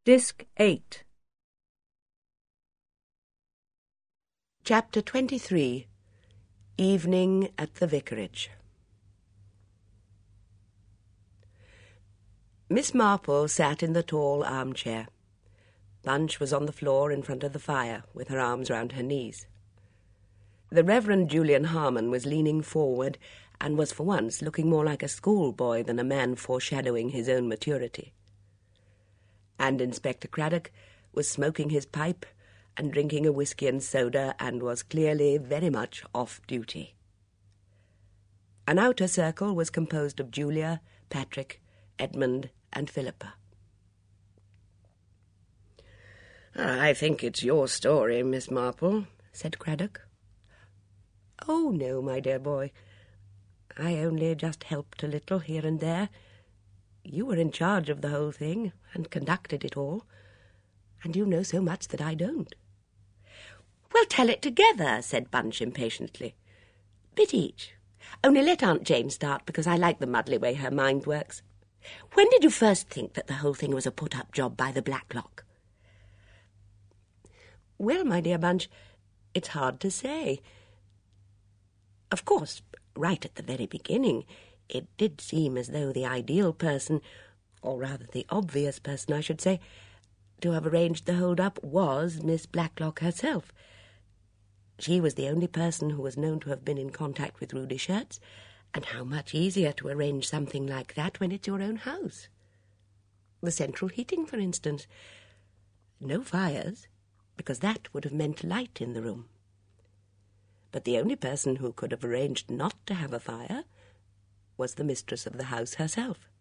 Disc 8. Chapter 23. Evening at the Vicarage. Miss Marple sat in the tall armchair. Bunch was on the floor in front of the fire, with her arms round her knees. The Reverend Julian Harmon was leaning forward and was for once looking more like a schoolboy than a man foreshadowing his own maturity. And Inspector Craddock was smoking his pipe and drinking a whisky and soda and was clearly very much off duty. An outer circle was composed of Julia, Patrick, Edmund and Philippa. "I think it's your story, Miss Marple," said Craddock. "Oh, no, my dear boy. I only just helped a little here and there. You were in charge of the whole thing and conducted it all, and you know so much that I don't." "Well, tell it together," said Bunch impatiently. "Bit each. Only let Aunt Jane start, because I like the muddly way her mind works. When did you first think that the whole thing was a put-up job by the Blacklock?" "Well, my dear Bunch, it's hard to say. Of course, right at the very beginning, it did seem as though the ideal person, or rather the obvious person, I should say, to have arranged the hold-up was Miss Blacklock herself. She was the only person who was known to have been in contact with Rudyshertz, and how much easier to arrange something like that when it's your own house. The central heating, for instance. No fires, because that would have meant light in the room. But the only person who could have arranged not to have a fire was the mistress of the house herself.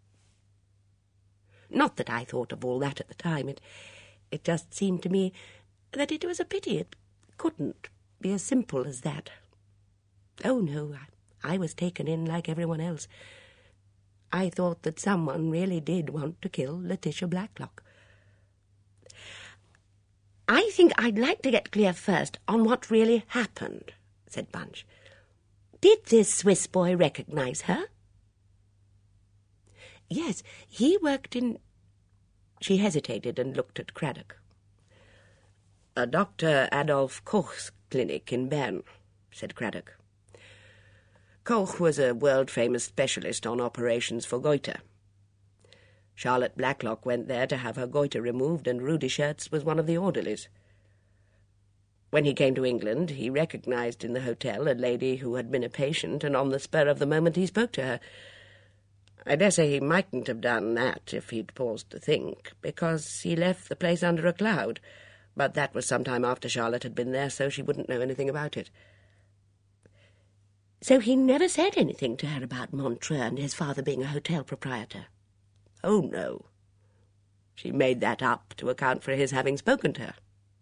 Not that I thought of all that at the time. It just seemed to me that it was a pity it couldn't be as simple as that. Oh, no, I was taken in like everyone else. I thought that someone really did want to kill Letitia Blacklock. "I think I'd like to get clear first on what really happened," said Bunch. "Did this Swiss boy recognize her?" "Yes, he worked in—" She hesitated and looked at Craddock. "Dr. Adolf Koch's clinic in Bern," said Craddock. "Koch was a world-famous specialist on operations for goiter. Charlotte Blacklock went there to have her goiter removed, and Rudyshertz was one of the orderlies. When he came to England, he recognized in the hotel a lady who had been a patient, and on the spur of the moment he spoke to her. I dare say he mightn't have done that if he'd paused to think, because he left the place under a cloud, but that was some time after Charlotte had been there, so she wouldn't know anything about it." "So he never said anything to her about Montreux and his father being a hotel proprietor?" "Oh, no. She made that up to account for his having spoken to her."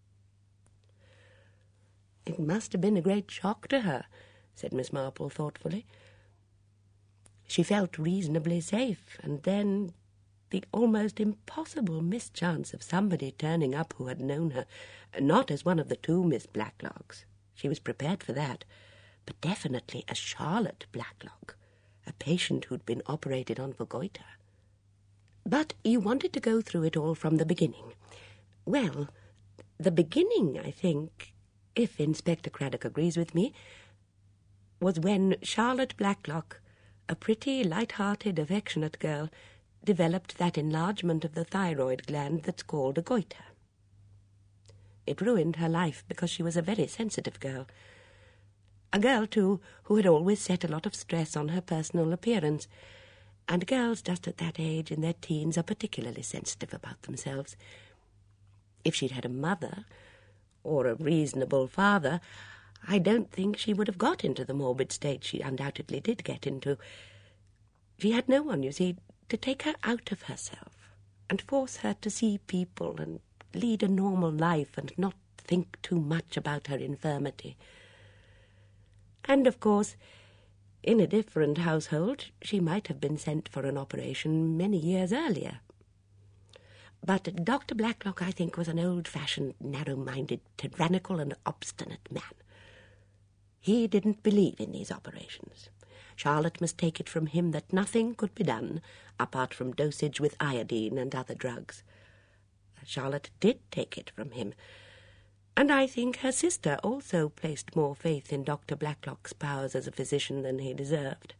"It must have been a great shock to her," said Miss Marple thoughtfully. "She felt reasonably safe, and then the almost impossible mischance of somebody turning up who had known her, not as one of the two Miss Blacklocks. She was prepared for that, but definitely as Charlotte Blacklock, a patient who'd been operated on for goiter. But you wanted to go through it all from the beginning. Well, the beginning, I think, if Inspector Craddock agrees with me, was when Charlotte Blacklock, a pretty, light-hearted, affectionate girl, developed that enlargement of the thyroid gland that's called a goiter. It ruined her life because she was a very sensitive girl. A girl, too, who had always set a lot of stress on her personal appearance, and girls just at that age in their teens are particularly sensitive about themselves. If she'd had a mother, or a reasonable father, I don't think she would have got into the morbid state she undoubtedly did get into. She had no one, you see, to take her out of herself and force her to see people and lead a normal life and not think too much about her infirmity. And, of course, in a different household, she might have been sent for an operation many years earlier. But Dr. Blacklock, I think, was an old-fashioned, narrow-minded, tyrannical and obstinate man. He didn't believe in these operations. Charlotte must take it from him that nothing could be done apart from dosage with iodine and other drugs. Charlotte did take it from him, and I think her sister also placed more faith in Dr. Blacklock's powers as a physician than he deserved.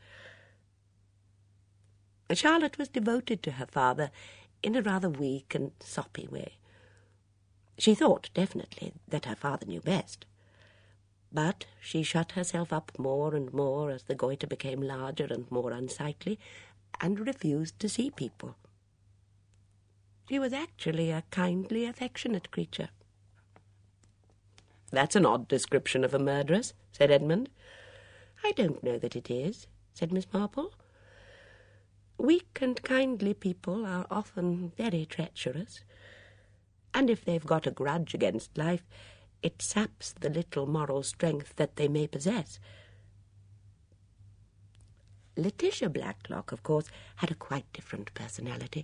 Charlotte was devoted to her father in a rather weak and soppy way. She thought, definitely, that her father knew best. But she shut herself up more and more as the goiter became larger and more unsightly, and refused to see people. She was actually a kindly, affectionate creature. "That's an odd description of a murderess," said Edmund. "I don't know that it is," said Miss Marple. "Weak and kindly people are often very treacherous, and if they've got a grudge against life, it saps the little moral strength that they may possess. Letitia Blacklock, of course, had a quite different personality.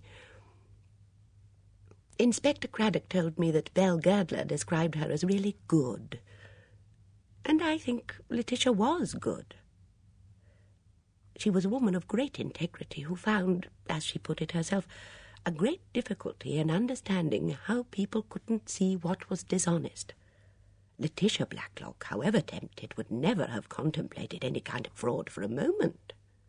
Inspector Craddock told me that Belle Girdler described her as really good, and I think Letitia was good. She was a woman of great integrity who found, as she put it herself, a great difficulty in understanding how people couldn't see what was dishonest. Letitia Blacklock, however tempted, would never have contemplated any kind of fraud for a moment.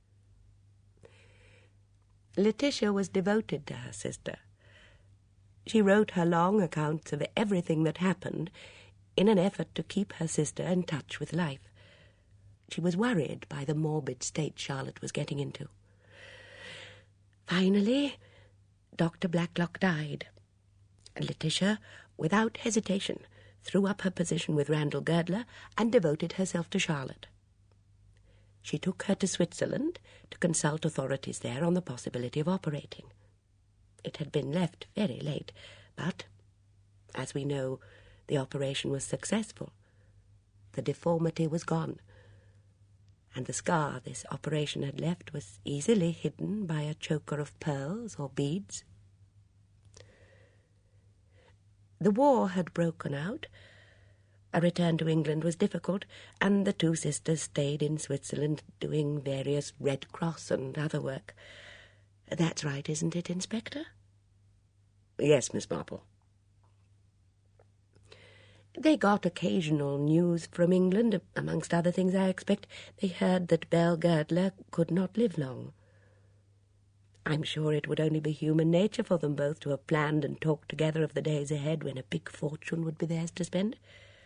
Letitia was devoted to her sister. She wrote her long accounts of everything that happened in an effort to keep her sister in touch with life. She was worried by the morbid state Charlotte was getting into. Finally, Dr. Blacklock died. Letitia, without hesitation, threw up her position with Randall Girdler and devoted herself to Charlotte. She took her to Switzerland to consult authorities there on the possibility of operating. It had been left very late, but, as we know, the operation was successful. The deformity was gone, and the scar this operation had left was easily hidden by a choker of pearls or beads. The war had broken out. A return to England was difficult, and the two sisters stayed in Switzerland doing various Red Cross and other work. That's right, isn't it, Inspector? Yes, Miss Marple. They got occasional news from England. Amongst other things, I expect, they heard that Belle Girdler could not live long. I'm sure it would only be human nature for them both to have planned and talked together of the days ahead when a big fortune would be theirs to spend.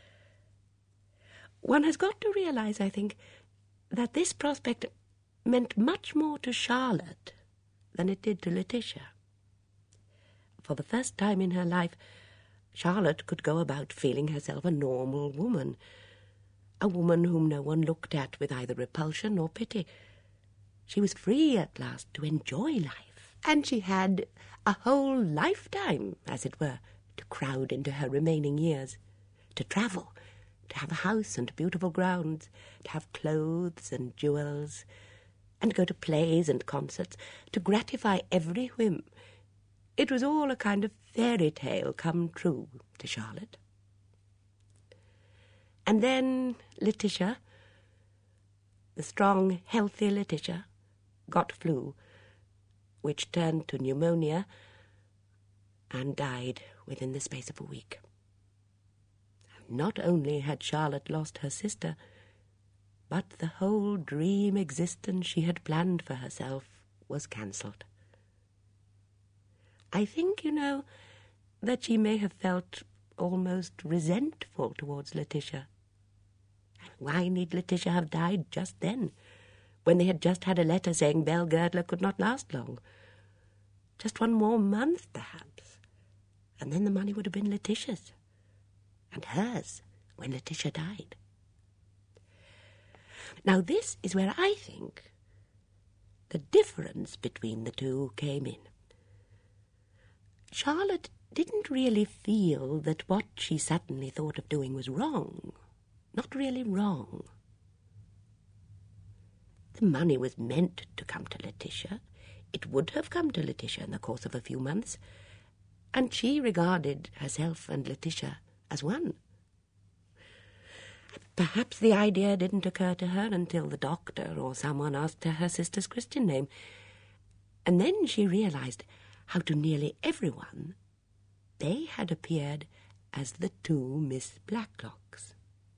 One has got to realize, I think, that this prospect meant much more to Charlotte than it did to Letitia. For the first time in her life, Charlotte could go about feeling herself a normal woman, a woman whom no one looked at with either repulsion or pity. She was free at last to enjoy life, and she had a whole lifetime, as it were, to crowd into her remaining years, to travel, to have a house and beautiful grounds, to have clothes and jewels, and go to plays and concerts, to gratify every whim. It was all a kind of fairy tale come true to Charlotte. And then Letitia, the strong, healthy Letitia, got flu, which turned to pneumonia, and died within the space of a week. Not only had Charlotte lost her sister, but the whole dream existence she had planned for herself was cancelled. I think, that she may have felt almost resentful towards Letitia. Why need Letitia have died just then, when they had just had a letter saying Belle Girdler could not last long? Just one more month, perhaps, and then the money would have been Letitia's, and hers when Letitia died. Now this is where I think the difference between the two came in. Charlotte didn't really feel that what she suddenly thought of doing was wrong. Not really wrong. The money was meant to come to Letitia. It would have come to Letitia in the course of a few months, and she regarded herself and Letitia as one. Perhaps the idea didn't occur to her until the doctor or someone asked her sister's Christian name, and then she realized how to nearly everyone They had appeared as the two Miss Blacklocks.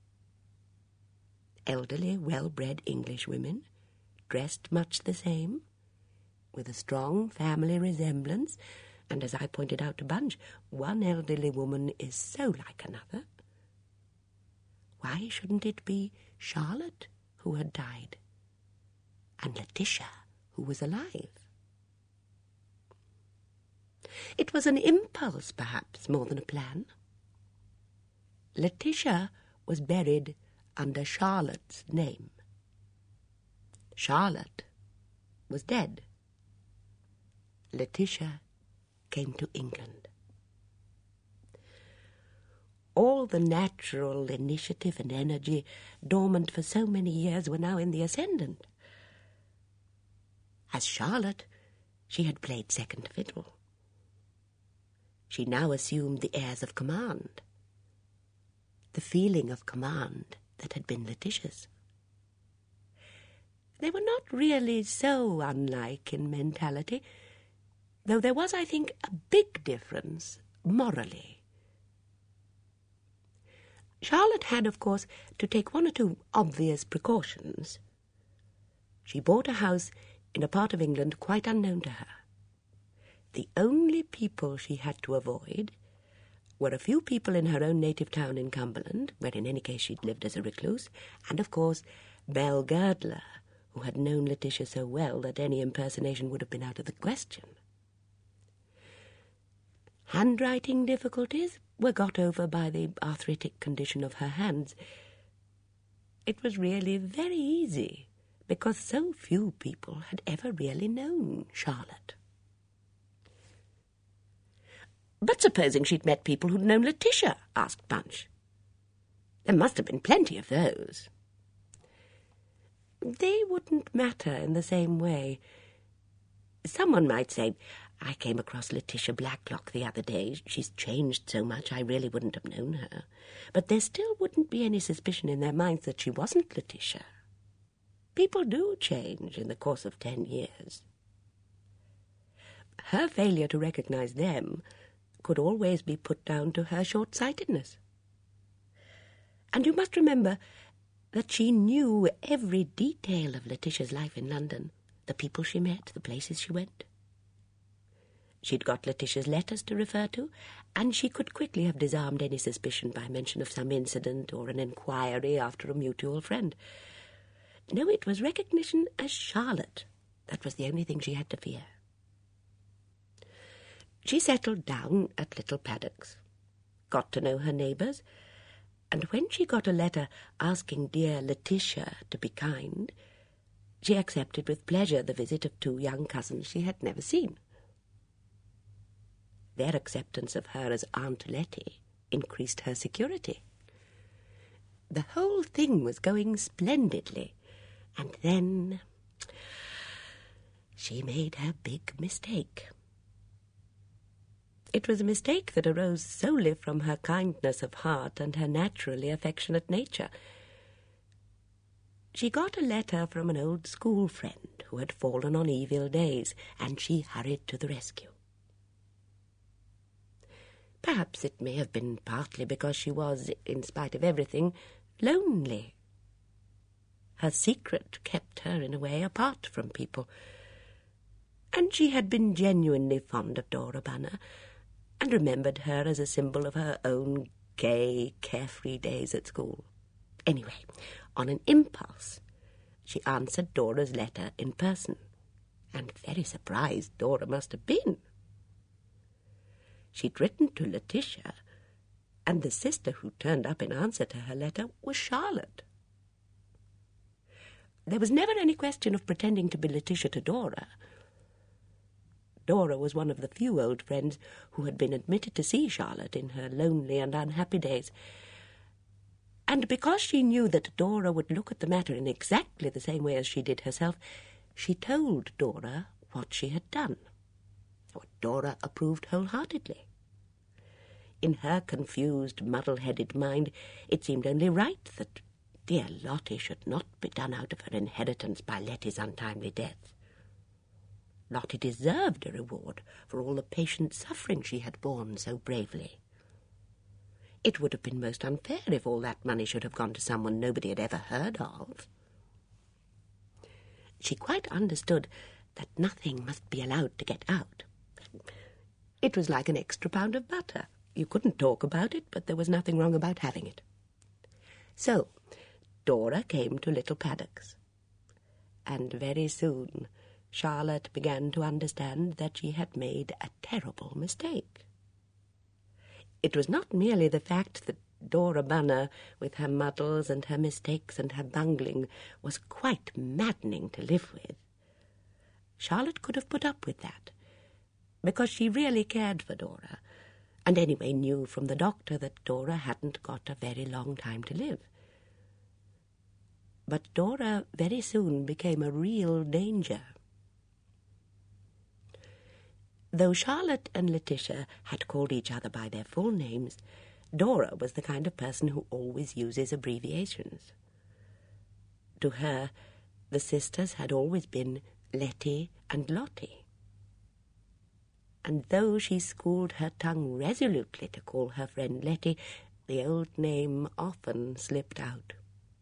Elderly, well-bred English women, dressed much the same, with a strong family resemblance, and as I pointed out to Bunch, one elderly woman is so like another. Why shouldn't it be Charlotte who had died, and Letitia who was alive? It was an impulse, perhaps, more than a plan. Letitia was buried under Charlotte's name. Charlotte was dead. Letitia came to England. All the natural initiative and energy dormant for so many years were now in the ascendant. As Charlotte, she had played second fiddle. She now assumed the airs of command, the feeling of command that had been Letitia's. They were not really so unlike in mentality, though there was, I think, a big difference morally. Charlotte had, of course, to take one or two obvious precautions. She bought a house in a part of England quite unknown to her. The only people she had to avoid were a few people in her own native town in Cumberland, where in any case she'd lived as a recluse, and, of course, Belle Girdler, who had known Letitia so well that any impersonation would have been out of the question. Handwriting difficulties were got over by the arthritic condition of her hands. It was really very easy, because so few people had ever really known Charlotte. "But supposing she'd met people who'd known Letitia?" asked Bunch. "There must have been plenty of those." "They wouldn't matter in the same way. Someone might say, 'I came across Letitia Blacklock the other day. She's changed so much I really wouldn't have known her.' But there still wouldn't be any suspicion in their minds that she wasn't Letitia. People do change in the course of 10 years. Her failure to recognize them could always be put down to her short-sightedness. And you must remember that she knew every detail of Letitia's life in London, the people she met, the places she went. She'd got Letitia's letters to refer to, and she could quickly have disarmed any suspicion by mention of some incident or an inquiry after a mutual friend. No, it was recognition as Charlotte that was the only thing she had to fear. She settled down at Little Paddocks, got to know her neighbours, and when she got a letter asking dear Letitia to be kind, she accepted with pleasure the visit of 2 young cousins she had never seen. Their acceptance of her as Aunt Letty increased her security. The whole thing was going splendidly, and then she made her big mistake. It was a mistake that arose solely from her kindness of heart and her naturally affectionate nature. She got a letter from an old school friend who had fallen on evil days, and she hurried to the rescue. Perhaps it may have been partly because she was, in spite of everything, lonely. Her secret kept her, in a way, apart from people. And she had been genuinely fond of Dora Bunner, and remembered her as a symbol of her own gay, carefree days at school. Anyway, on an impulse, she answered Dora's letter in person, and very surprised Dora must have been. She'd written to Letitia, and the sister who turned up in answer to her letter was Charlotte. There was never any question of pretending to be Letitia to Dora. Dora was one of the few old friends who had been admitted to see Charlotte in her lonely and unhappy days. And because she knew that Dora would look at the matter in exactly the same way as she did herself, she told Dora what she had done, what Dora approved wholeheartedly. In her confused, muddle-headed mind, it seemed only right that dear Lottie should not be done out of her inheritance by Letty's untimely death. Lottie deserved a reward for all the patient suffering she had borne so bravely. It would have been most unfair if all that money should have gone to someone nobody had ever heard of. She quite understood that nothing must be allowed to get out. It was like an extra pound of butter. You couldn't talk about it, but there was nothing wrong about having it. So Dora came to Little Paddocks, and very soon Charlotte began to understand that she had made a terrible mistake. It was not merely the fact that Dora Bunner, with her muddles and her mistakes and her bungling, was quite maddening to live with. Charlotte could have put up with that, because she really cared for Dora, and anyway knew from the doctor that Dora hadn't got a very long time to live. But Dora very soon became a real danger. Though Charlotte and Letitia had called each other by their full names, Dora was the kind of person who always uses abbreviations. To her, the sisters had always been Letty and Lottie. And though she schooled her tongue resolutely to call her friend Letty, the old name often slipped out.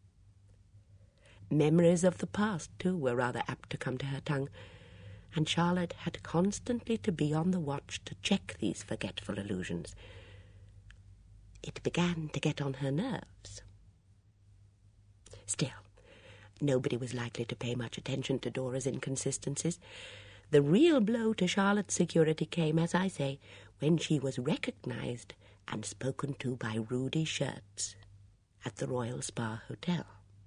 Memories of the past, too, were rather apt to come to her tongue, and Charlotte had constantly to be on the watch to check these forgetful allusions. It began to get on her nerves. Still, nobody was likely to pay much attention to Dora's inconsistencies. The real blow to Charlotte's security came, as I say, when she was recognized and spoken to by Rudy Schertz at the Royal Spa Hotel.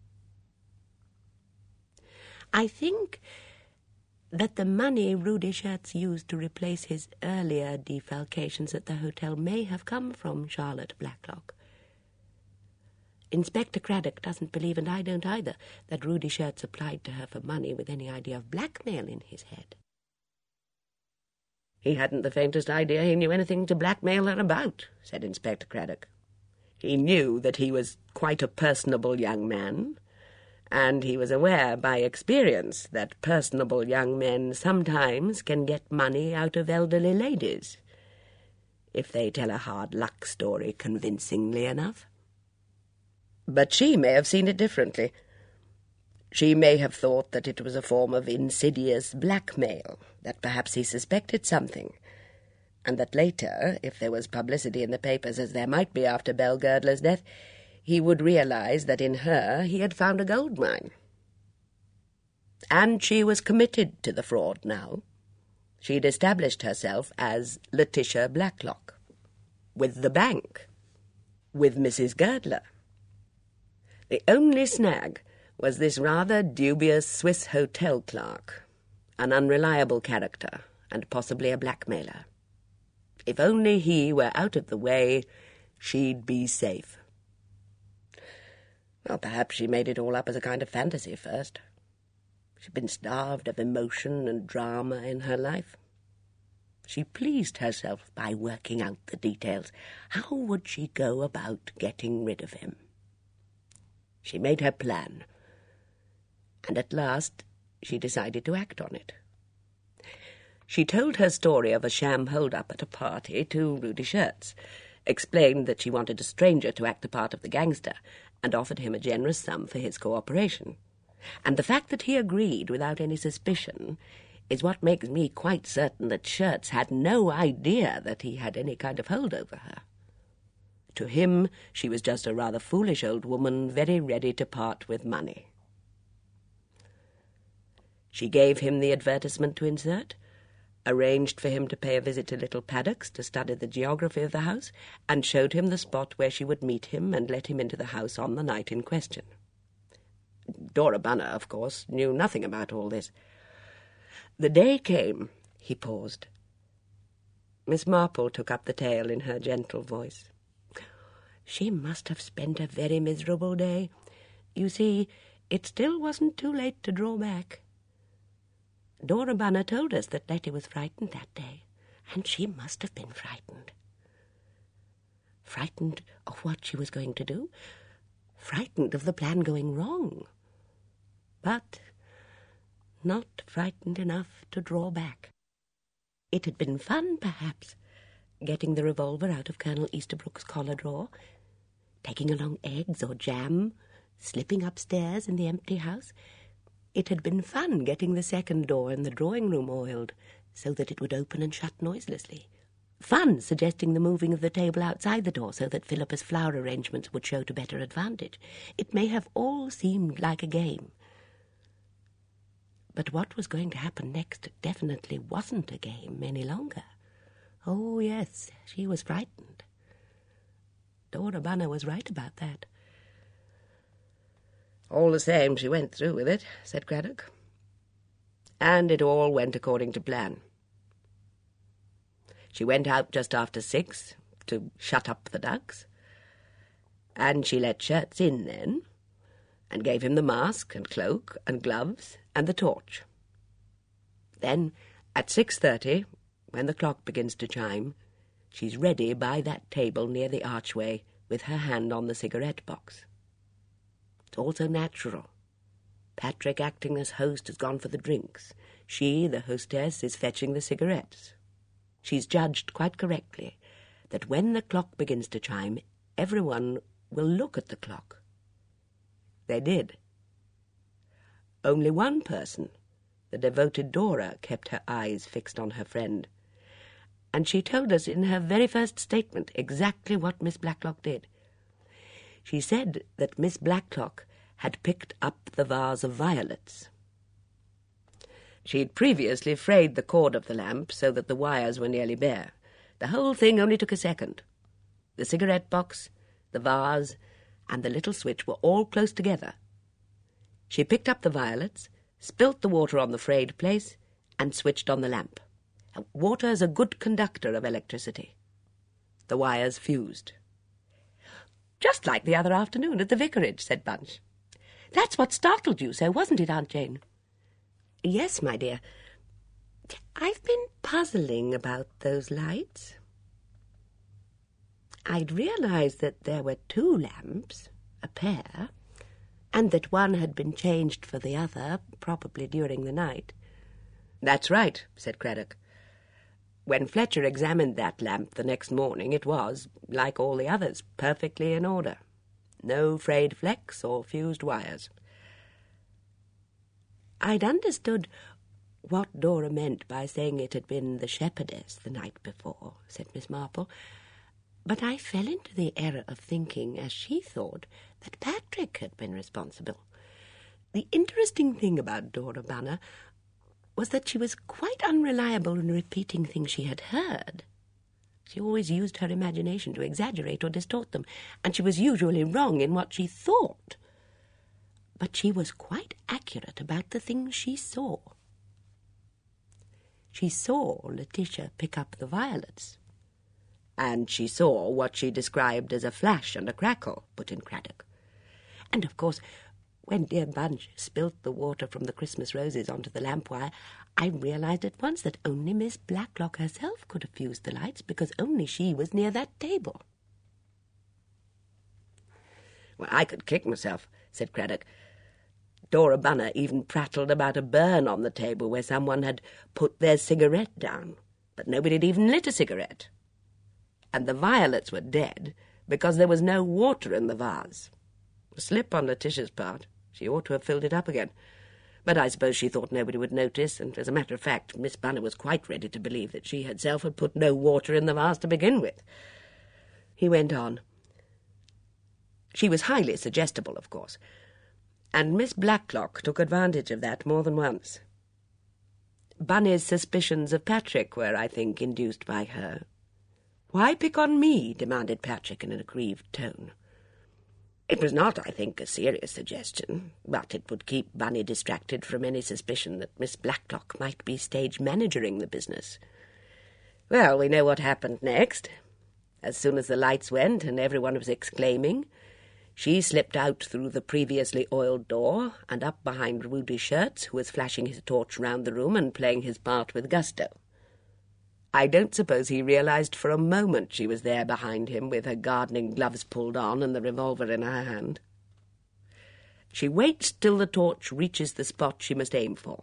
I think that the money Rudy Schertz used to replace his earlier defalcations at the hotel may have come from Charlotte Blacklock. Inspector Craddock doesn't believe, and I don't either, that Rudy Schertz applied to her for money with any idea of blackmail in his head. He hadn't the faintest idea he knew anything to blackmail her about, said Inspector Craddock. He knew that he was quite a personable young man, and he was aware by experience that personable young men sometimes can get money out of elderly ladies, if they tell a hard luck story convincingly enough. But she may have seen it differently. She may have thought that it was a form of insidious blackmail, that perhaps he suspected something, and that later, if there was publicity in the papers, as there might be after Belle Girdler's death, he would realize that in her he had found a gold mine. And she was committed to the fraud now. She'd established herself as Letitia Blacklock, with the bank, with Mrs. Girdler. The only snag was this rather dubious Swiss hotel clerk, an unreliable character, and possibly a blackmailer. If only he were out of the way, she'd be safe. Well, perhaps she made it all up as a kind of fantasy first. She'd been starved of emotion and drama in her life. She pleased herself by working out the details. How would she go about getting rid of him? She made her plan, and at last she decided to act on it. She told her story of a sham hold-up at a party to Rudy Schertz, explained that she wanted a stranger to act the part of the gangster, and offered him a generous sum for his cooperation. And the fact that he agreed without any suspicion is what makes me quite certain that Schertz had no idea that he had any kind of hold over her. To him, she was just a rather foolish old woman, very ready to part with money. She gave him the advertisement to insert, arranged for him to pay a visit to Little Paddocks to study the geography of the house, and showed him the spot where she would meet him and let him into the house on the night in question. Dora Bunner, of course, knew nothing about all this. The day came. He paused. Miss Marple took up the tale in her gentle voice. She must have spent a very miserable day. You see, it still wasn't too late to draw back. Dora Bunner told us that Letty was frightened that day, and she must have been frightened. Frightened of what she was going to do, frightened of the plan going wrong. But not frightened enough to draw back. It had been fun, perhaps, getting the revolver out of Colonel Easterbrook's collar drawer, taking along eggs or jam, slipping upstairs in the empty house. It had been fun getting the second door in the drawing-room oiled so that it would open and shut noiselessly. Fun suggesting the moving of the table outside the door so that Philippa's flower arrangements would show to better advantage. It may have all seemed like a game. But what was going to happen next definitely wasn't a game any longer. Oh, yes, she was frightened. Dora Bunner was right about that. "All the same, she went through with it," said Craddock. "And it all went according to plan. She went out just after 6 to shut up the ducks, and she let Shirts in then, and gave him the mask and cloak and gloves and the torch. Then, at 6:30, when the clock begins to chime, she's ready by that table near the archway with her hand on the cigarette box. It's all so natural. Patrick, acting as host, has gone for the drinks. She, the hostess, is fetching the cigarettes. She's judged quite correctly that when the clock begins to chime, everyone will look at the clock. They did. Only one person, the devoted Dora, kept her eyes fixed on her friend, and she told us in her very first statement exactly what Miss Blacklock did. She said that Miss Blacklock had picked up the vase of violets. She'd previously frayed the cord of the lamp so that the wires were nearly bare. The whole thing only took a second. The cigarette box, the vase, and the little switch were all close together. She picked up the violets, spilt the water on the frayed place, and switched on the lamp. Water is a good conductor of electricity. The wires fused. "Just like the other afternoon at the vicarage," said Bunch. "That's what startled you so, wasn't it, Aunt Jane?" "Yes, my dear. I've been puzzling about those lights. I'd realised that there were 2 lamps, a pair, and that one had been changed for the other, probably during the night." "That's right," said Craddock. "When Fletcher examined that lamp the next morning, it was, like all the others, perfectly in order. No frayed flecks or fused wires." "I'd understood what Dora meant by saying it had been the shepherdess the night before," said Miss Marple, "but I fell into the error of thinking, as she thought, that Patrick had been responsible. The interesting thing about Dora Bunner was that she was quite unreliable in repeating things she had heard. She always used her imagination to exaggerate or distort them, and she was usually wrong in what she thought. But she was quite accurate about the things she saw. She saw Letitia pick up the violets." "And she saw what she described as a flash and a crackle," put in Craddock. "And, of course, when dear Bunch spilt the water from the Christmas roses onto the lamp wire, I realised at once that only Miss Blacklock herself could have fused the lights, because only she was near that table." "Well, I could kick myself," said Craddock. "Dora Bunner even prattled about a burn on the table where someone had put their cigarette down, but nobody had even lit a cigarette. And the violets were dead because there was no water in the vase. A slip on Letitia's part. She ought to have filled it up again. But I suppose she thought nobody would notice, and as a matter of fact, Miss Bunner was quite ready to believe that she herself had put no water in the vase to begin with." He went on. "She was highly suggestible, of course, and Miss Blacklock took advantage of that more than once. Bunny's suspicions of Patrick were, I think, induced by her." "Why pick on me?" demanded Patrick in an aggrieved tone. "It was not, I think, a serious suggestion, but it would keep Bunny distracted from any suspicion that Miss Blacklock might be stage managering the business. Well, we know what happened next. As soon as the lights went and everyone was exclaiming, she slipped out through the previously oiled door and up behind Rudy Shirts, who was flashing his torch round the room and playing his part with gusto. I don't suppose he realised for a moment she was there behind him with her gardening gloves pulled on and the revolver in her hand. She waits till the torch reaches the spot she must aim for.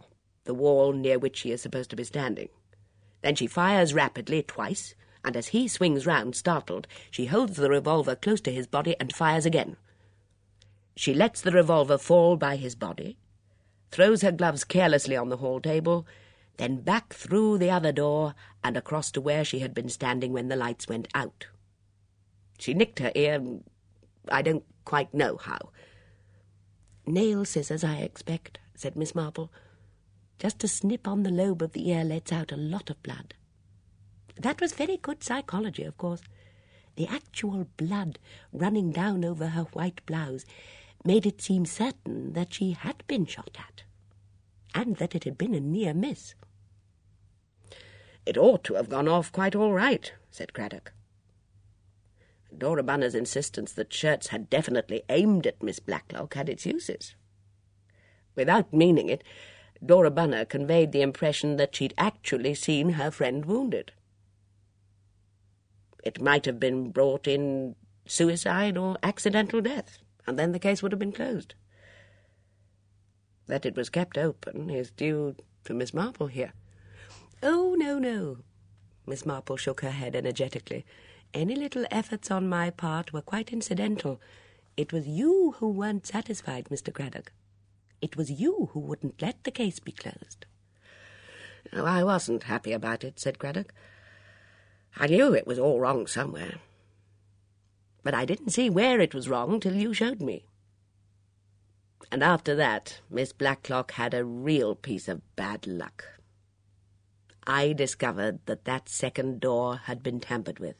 the wall near which she is supposed to be standing. Then she fires rapidly twice, and as he swings round, startled, she holds the revolver close to his body and fires again. She lets the revolver fall by his body, throws her gloves carelessly on the hall table, then back through the other door and across to where she had been standing when the lights went out. She nicked her ear, I don't quite know how. "Nail scissors, I expect," said Miss Marple. "Just a snip on the lobe of the ear lets out a lot of blood. That was very good psychology, of course. The actual blood running down over her white blouse made it seem certain that she had been shot at, and that it had been a near miss." "It ought to have gone off quite all right," said Craddock. Dora Bunner's insistence that Schertz had definitely aimed at Miss Blacklock had its uses. Without meaning it, Dora Bunner conveyed the impression that she'd actually seen her friend wounded. It might have been brought in suicide or accidental death, and then the case would have been closed. That it was kept open is due to Miss Marple here. "Oh, no." Miss Marple shook her head energetically. "Any little efforts on my part were quite incidental. It was you who weren't satisfied, Mr. Craddock. It was you who wouldn't let the case be closed." "Oh, I wasn't happy about it," said Craddock. "I knew it was all wrong somewhere. But I didn't see where it was wrong till you showed me. And after that, Miss Blacklock had a real piece of bad luck. I discovered that second door had been tampered with.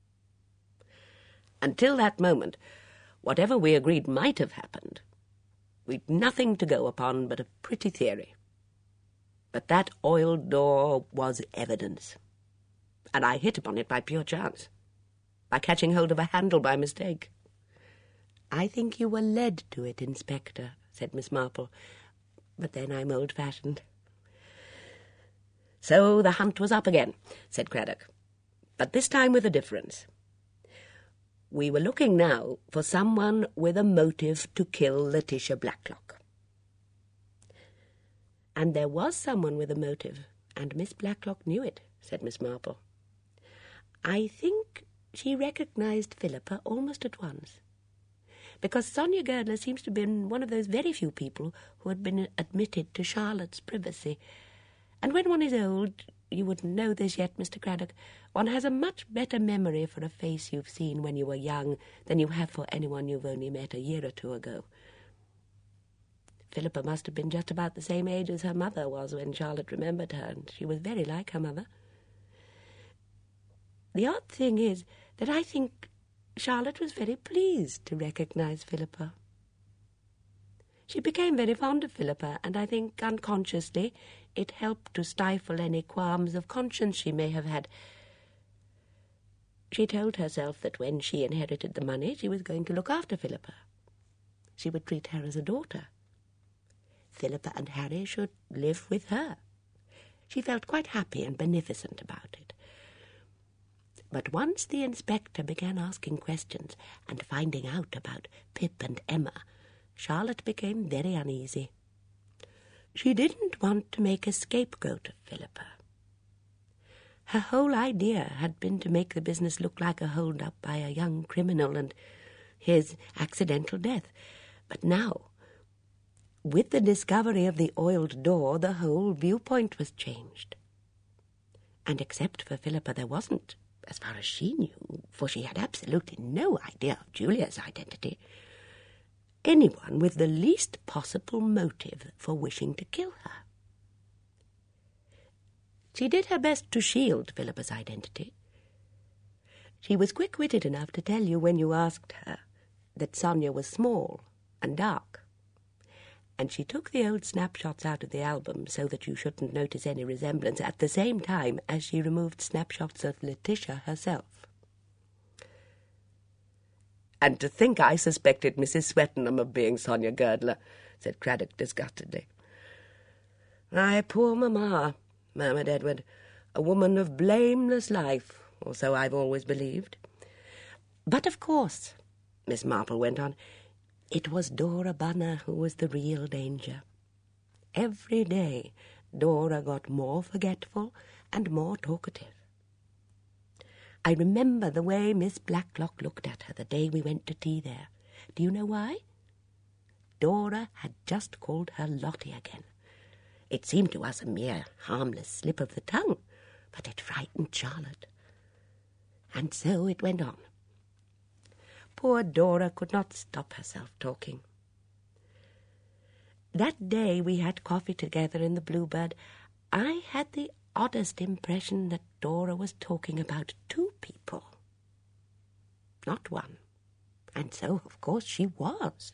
Until that moment, whatever we agreed might have happened, we'd nothing to go upon but a pretty theory. But that oiled door was evidence, and I hit upon it by pure chance, by catching hold of a handle by mistake." "I think you were led to it, Inspector," said Miss Marple. "But then I'm old-fashioned." "So the hunt was up again," said Craddock, "but this time with a difference. We were looking now for someone with a motive to kill Letitia Blacklock." "And there was someone with a motive, and Miss Blacklock knew it," said Miss Marple. "I think she recognized Philippa almost at once, because Sonia Girdler seems to have been one of those very few people who had been admitted to Charlotte's privacy. And when one is old, you wouldn't know this yet, Mr. Craddock, one has a much better memory for a face you've seen when you were young than you have for anyone you've only met a year or two ago. Philippa must have been just about the same age as her mother was when Charlotte remembered her, and she was very like her mother. The odd thing is that I think Charlotte was very pleased to recognize Philippa. She became very fond of Philippa, and I think unconsciously it helped to stifle any qualms of conscience she may have had. She told herself that when she inherited the money, she was going to look after Philippa. She would treat her as a daughter. Philippa and Harry should live with her. She felt quite happy and beneficent about it. But once the inspector began asking questions and finding out about Pip and Emma, Charlotte became very uneasy. She didn't want to make a scapegoat of Philippa. Her whole idea had been to make the business look like a hold-up by a young criminal and his accidental death. But now, with the discovery of the oiled door, the whole viewpoint was changed. And except for Philippa, there wasn't, as far as she knew, for she had absolutely no idea of Julia's identity, anyone with the least possible motive for wishing to kill her. She did her best to shield Philippa's identity. She was quick-witted enough to tell you when you asked her that Sonia was small and dark, and she took the old snapshots out of the album so that you shouldn't notice any resemblance, at the same time as she removed snapshots of Letitia herself. "And to think I suspected Mrs. Swettenham of being Sonia Girdler," said Craddock disgustedly. "My poor mamma," murmured Edward, "a woman of blameless life, or so I've always believed." "But of course," Miss Marple went on, "it was Dora Bunner who was the real danger. Every day Dora got more forgetful and more talkative. I remember the way Miss Blacklock looked at her the day we went to tea there. Do you know why? Dora had just called her Lottie again. It seemed to us a mere harmless slip of the tongue, but it frightened Charlotte. And so it went on. Poor Dora could not stop herself talking. That day we had coffee together in the Bluebird, I had the oddest impression that Dora was talking about two people, not one. And so, of course, she was.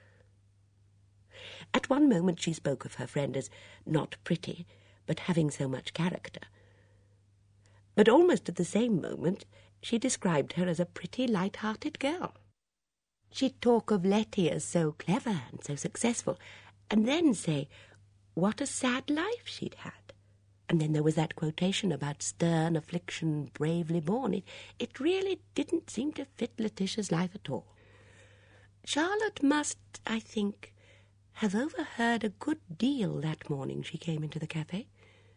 At one moment she spoke of her friend as not pretty, but having so much character. But almost at the same moment she described her as a pretty, light-hearted girl. She'd talk of Letty as so clever and so successful, and then say what a sad life she'd had. And then there was that quotation about stern affliction bravely borne. It really didn't seem to fit Letitia's life at all. Charlotte must, I think, have overheard a good deal that morning she came into the cafe.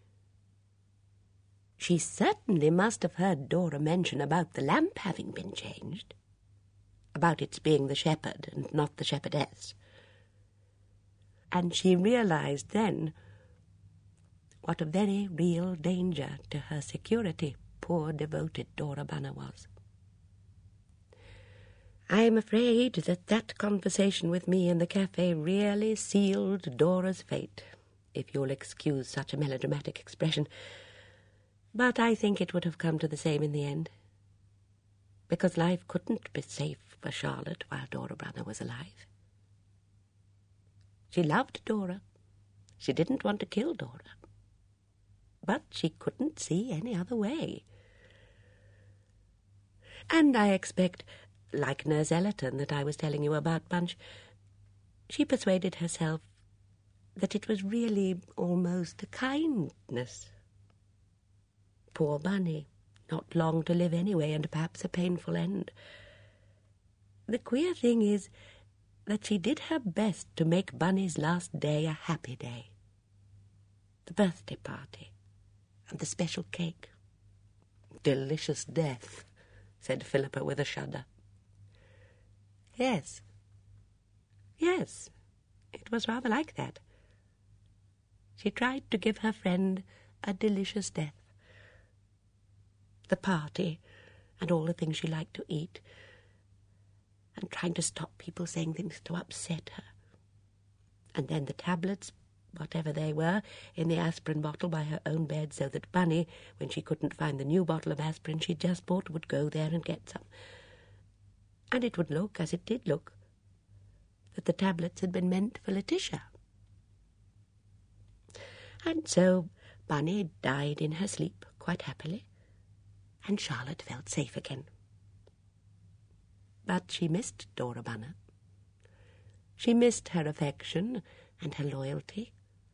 She certainly must have heard Dora mention about the lamp having been changed, about its being the shepherd and not the shepherdess. And she realized then what a very real danger to her security poor devoted Dora Bunner was. I'm afraid that conversation with me in the cafe really sealed Dora's fate, if you'll excuse such a melodramatic expression. But I think it would have come to the same in the end, because life couldn't be safe for Charlotte while Dora Bunner was alive. She loved Dora. She didn't want to kill Dora. But she couldn't see any other way. And I expect, like Nurse Ellerton that I was telling you about, Bunch, she persuaded herself that it was really almost a kindness. Poor Bunny, not long to live anyway, and perhaps a painful end. The queer thing is that she did her best to make Bunny's last day a happy day. The birthday party and the special cake. Delicious death, said Philippa with a shudder. Yes, it was rather like that. She tried to give her friend a delicious death. The party and all the things she liked to eat, and trying to stop people saying things to upset her. And then the tablets, whatever they were, in the aspirin bottle by her own bed, so that Bunny, when she couldn't find the new bottle of aspirin she'd just bought, would go there and get some. And it would look, as it did look, that the tablets had been meant for Letitia. And so Bunny died in her sleep quite happily, and Charlotte felt safe again. But she missed Dora Bunner. She missed her affection and her loyalty.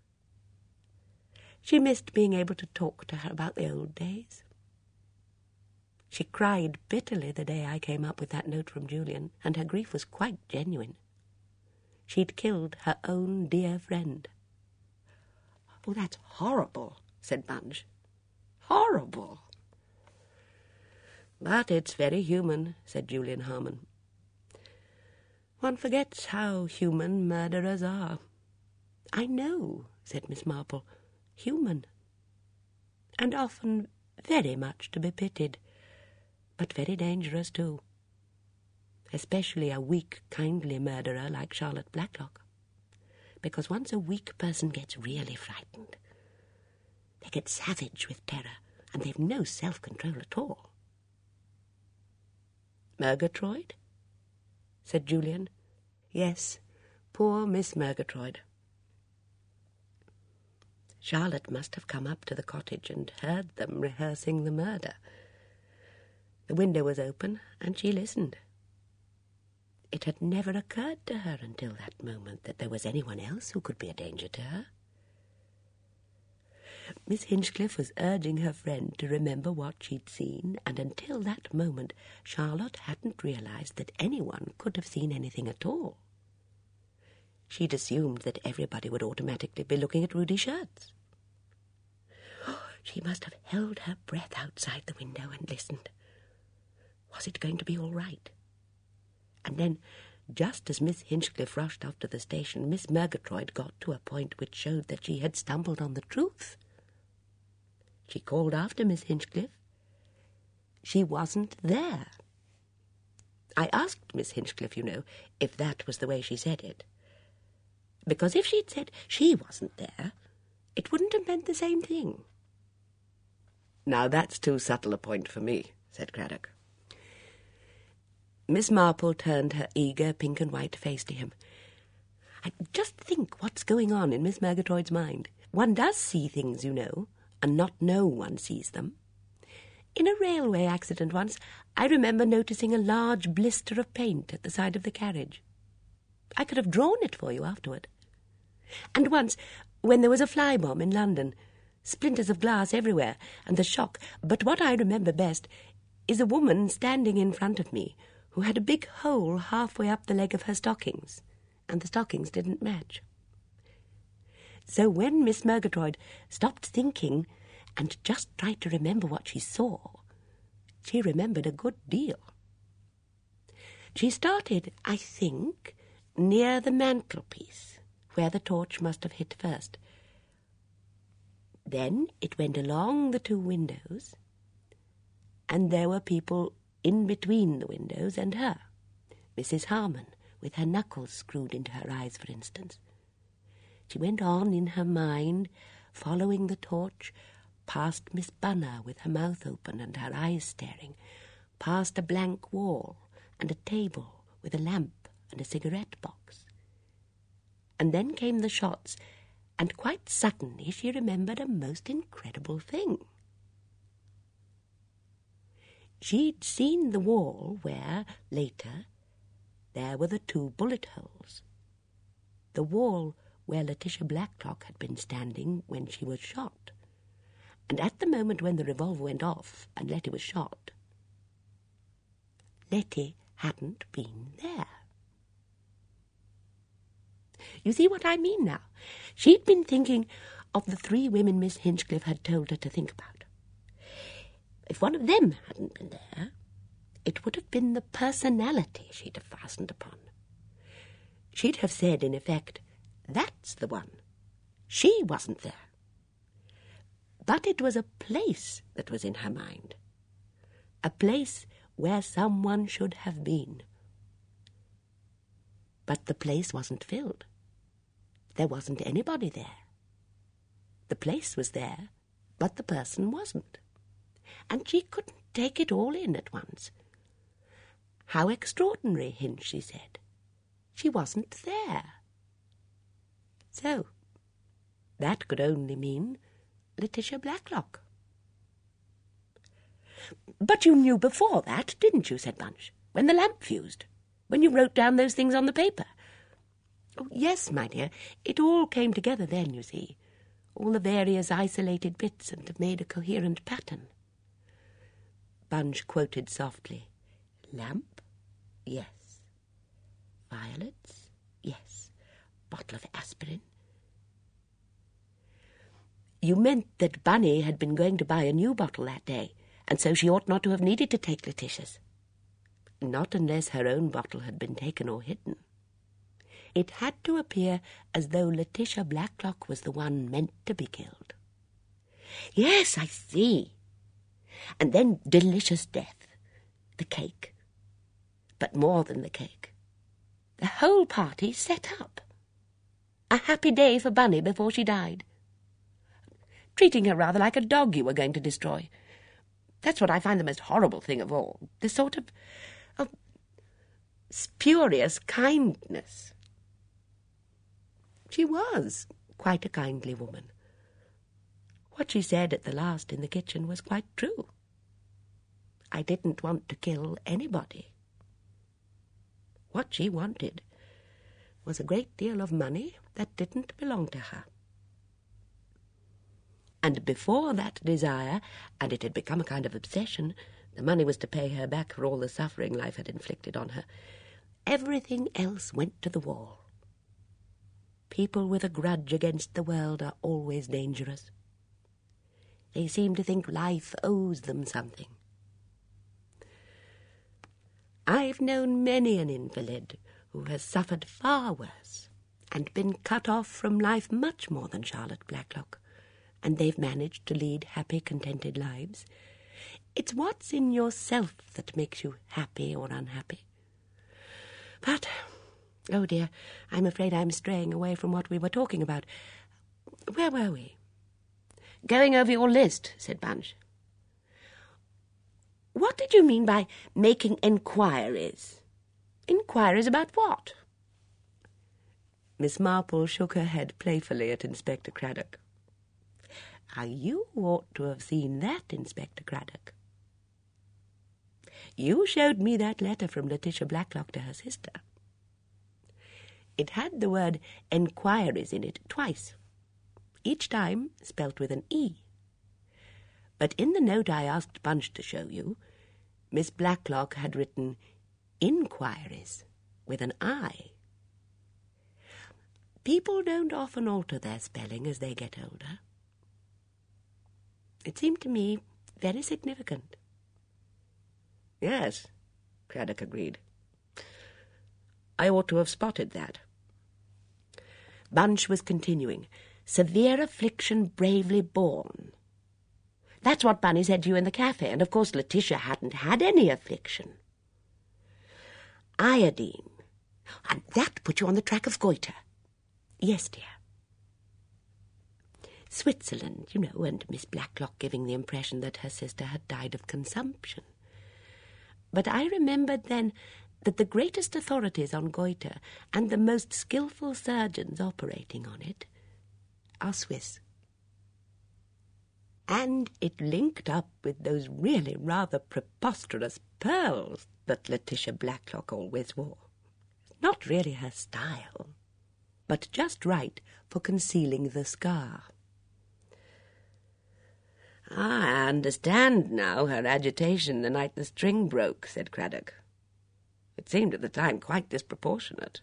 She missed being able to talk to her about the old days. She cried bitterly the day I came up with that note from Julian, and her grief was quite genuine. She'd killed her own dear friend. "Oh, that's horrible," said Bunch. "Horrible." "But it's very human," said Julian Harmon. "One forgets how human murderers are." "I know," said Miss Marple. "Human. And often very much to be pitied, but very dangerous too. Especially a weak, kindly murderer like Charlotte Blacklock. Because once a weak person gets really frightened, they get savage with terror, and they've no self-control at all." "Murgatroyd?" said Julian. "Yes, poor Miss Murgatroyd." Charlotte must have come up to the cottage and heard them rehearsing the murder. The window was open, and she listened. It had never occurred to her until that moment that there was anyone else who could be a danger to her. Miss Hinchcliffe was urging her friend to remember what she'd seen, and until that moment Charlotte hadn't realized that anyone could have seen anything at all. She'd assumed that everybody would automatically be looking at Rudy's shirts. She must have held her breath outside the window and listened. Was it going to be all right? And then, just as Miss Hinchcliffe rushed off to the station, Miss Murgatroyd got to a point which showed that she had stumbled on the truth. She called after Miss Hinchcliffe. She wasn't there. I asked Miss Hinchcliffe, you know, if that was the way she said it. Because if she'd said she wasn't there, it wouldn't have meant the same thing. Now that's too subtle a point for me, said Craddock. Miss Marple turned her eager pink and white face to him. Just think what's going on in Miss Murgatroyd's mind. One does see things, you know, and not know one sees them. In a railway accident once, I remember noticing a large blister of paint at the side of the carriage. I could have drawn it for you afterward. And once, when there was a fly bomb in London, splinters of glass everywhere, and the shock. But what I remember best is a woman standing in front of me who had a big hole halfway up the leg of her stockings, and the stockings didn't match. So when Miss Murgatroyd stopped thinking and just tried to remember what she saw, she remembered a good deal. She started, I think, near the mantelpiece, where the torch must have hit first. Then it went along the two windows, and there were people in between the windows and her. Mrs. Harmon, with her knuckles screwed into her eyes, for instance. She went on in her mind, following the torch, past Miss Bunner with her mouth open and her eyes staring, past a blank wall and a table with a lamp and a cigarette box. And then came the shots, and quite suddenly she remembered a most incredible thing. She'd seen the wall where, later, there were the two bullet holes. The wall where Letitia Blacklock had been standing when she was shot. And at the moment when the revolver went off and Letty was shot, Letty hadn't been there. You see what I mean now? She'd been thinking of the three women Miss Hinchcliffe had told her to think about. If one of them hadn't been there, it would have been the personality she'd have fastened upon. She'd have said, in effect, that's the one. She wasn't there. But it was a place that was in her mind. A place where someone should have been. But the place wasn't filled. There wasn't anybody there. The place was there, but the person wasn't. And she couldn't take it all in at once. How extraordinary, Hinch, she said. She wasn't there. So, that could only mean Letitia Blacklock. But you knew before that, didn't you, said Bunch, when the lamp fused, when you wrote down those things on the paper? Oh, yes, my dear, it all came together then, you see. All the various isolated bits and made a coherent pattern. Bunch quoted softly, lamp? Yes. Violets? Yes. Bottle of aspirin? You meant that Bunny had been going to buy a new bottle that day, and so she ought not to have needed to take Letitia's. Not unless her own bottle had been taken or hidden. It had to appear as though Letitia Blacklock was the one meant to be killed. Yes, I see. And then delicious death. The cake. But more than the cake. The whole party set up. A happy day for Bunny before she died. Treating her rather like a dog you were going to destroy. That's what I find the most horrible thing of all. This sort of spurious kindness. She was quite a kindly woman. What she said at the last in the kitchen was quite true. I didn't want to kill anybody. What she wanted was a great deal of money that didn't belong to her. And before that desire, and it had become a kind of obsession, the money was to pay her back for all the suffering life had inflicted on her, everything else went to the wall. People with a grudge against the world are always dangerous. They seem to think life owes them something. I've known many an invalid who has suffered far worse and been cut off from life much more than Charlotte Blacklock, and they've managed to lead happy, contented lives. It's what's in yourself that makes you happy or unhappy. But, oh dear, I'm afraid I'm straying away from what we were talking about. Where were we? Going over your list, said Bunch. What did you mean by making enquiries? Enquiries about what? Miss Marple shook her head playfully at Inspector Craddock. You ought to have seen that, Inspector Craddock. You showed me that letter from Letitia Blacklock to her sister. It had the word enquiries in it twice, each time spelt with an E. But in the note I asked Bunch to show you, Miss Blacklock had written inquiries with an I. People don't often alter their spelling as they get older. It seemed to me very significant. Yes, Craddock agreed. I ought to have spotted that. Bunch was continuing. Severe affliction bravely borne. That's what Bunny said to you in the cafe, and of course Letitia hadn't had any affliction. Iodine. And that put you on the track of goiter. Yes, dear. Switzerland, you know, and Miss Blacklock giving the impression that her sister had died of consumption. But I remembered then that the greatest authorities on goiter and the most skilful surgeons operating on it are Swiss. And it linked up with those really rather preposterous pearls that Letitia Blacklock always wore. Not really her style, but just right for concealing the scar. I understand now her agitation the night the string broke, said Craddock. It seemed at the time quite disproportionate.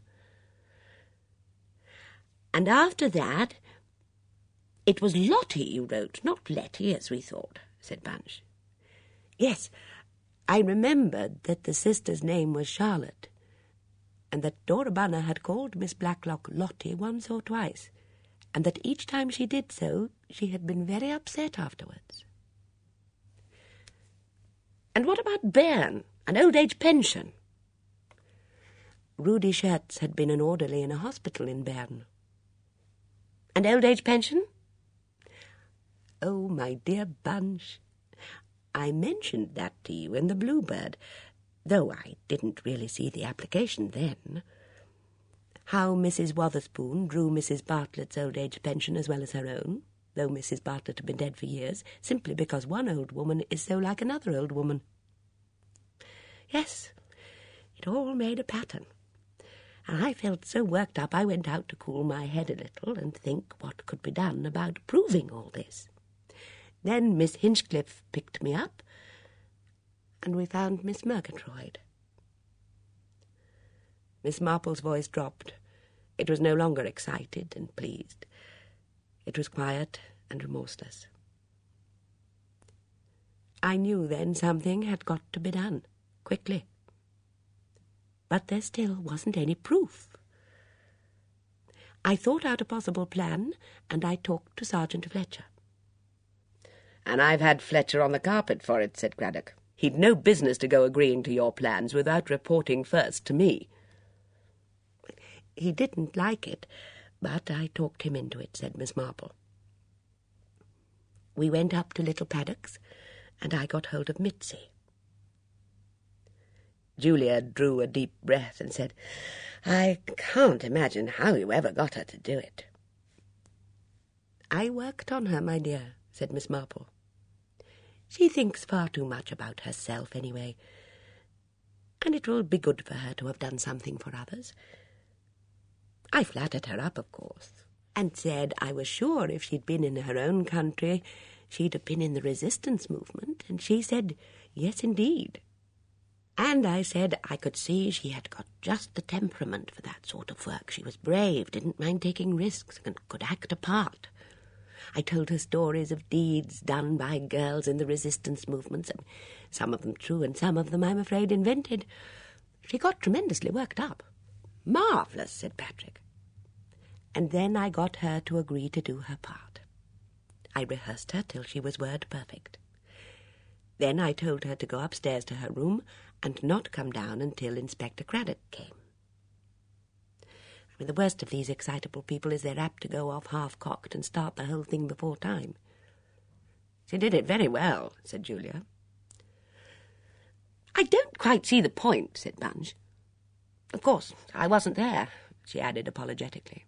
And after that, it was Lottie you wrote, not Letty, as we thought, said Bunch. Yes, I remembered that the sister's name was Charlotte, and that Dora Bunner had called Miss Blacklock Lottie once or twice, and that each time she did so, she had been very upset afterwards. And what about Bern, an old-age pension? Rudy Schertz had been an orderly in a hospital in Bern. An old-age pension? Oh, my dear Bunch, I mentioned that to you in the Bluebird, though I didn't really see the application then. How Mrs. Wotherspoon drew Mrs. Bartlett's old-age pension as well as her own, though Mrs. Bartlett had been dead for years, simply because one old woman is so like another old woman. Yes, it all made a pattern, and I felt so worked up I went out to cool my head a little and think what could be done about proving all this. Then Miss Hinchcliffe picked me up, and we found Miss Murgatroyd. Miss Marple's voice dropped. It was no longer excited and pleased. It was quiet and remorseless. I knew then something had got to be done, quickly. But there still wasn't any proof. I thought out a possible plan, and I talked to Sergeant Fletcher. And I've had Fletcher on the carpet for it, said Craddock. He'd no business to go agreeing to your plans without reporting first to me. He didn't like it, but I talked him into it, said Miss Marple. We went up to Little Paddocks, and I got hold of Mitzi. Julia drew a deep breath and said, I can't imagine how you ever got her to do it. I worked on her, my dear, said Miss Marple. She thinks far too much about herself anyway, and it will be good for her to have done something for others. I flattered her up, of course, and said I was sure if she'd been in her own country, she'd have been in the resistance movement, and she said, yes, indeed. And I said I could see she had got just the temperament for that sort of work. She was brave, didn't mind taking risks, and could act a part. I told her stories of deeds done by girls in the resistance movements, and some of them true and some of them, I'm afraid, invented. She got tremendously worked up. "Marvellous," said Patrick. And then I got her to agree to do her part. I rehearsed her till she was word perfect. Then I told her to go upstairs to her room and not come down until Inspector Craddock came. The worst of these excitable people is they're apt to go off half-cocked and start the whole thing before time. "She did it very well," said Julia. "I don't quite see the point," said Bunge. "Of course, I wasn't there," she added apologetically.